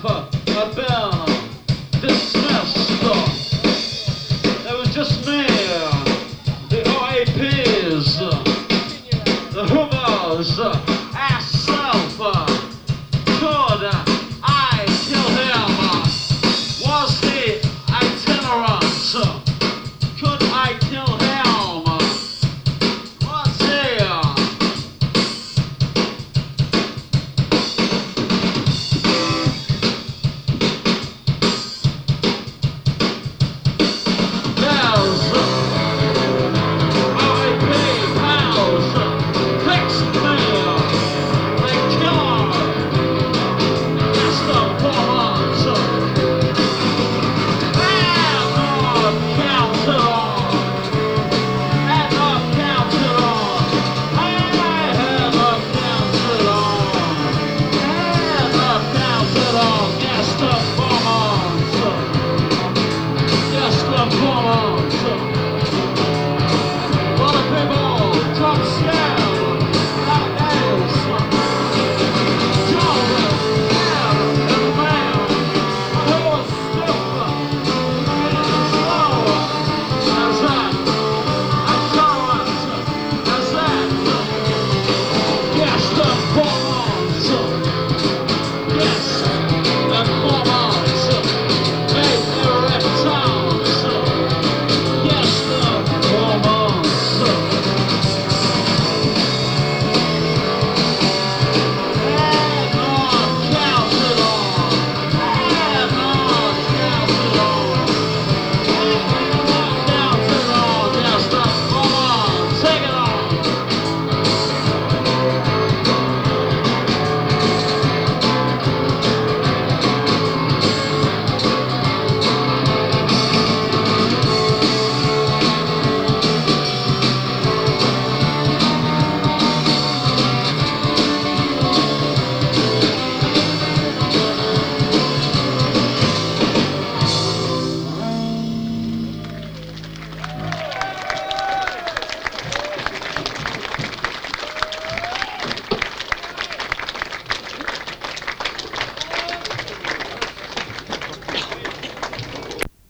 have been dismissed. It was just me, the OAPs, the Hoovers, ourself. Could I kill him? Was he itinerant? Could I kill him? Was he? There's OAP pals fixed me. They kill Mr. Pullmans. And not counted on. And not counted on. And not counted on. And not counted on. Mr.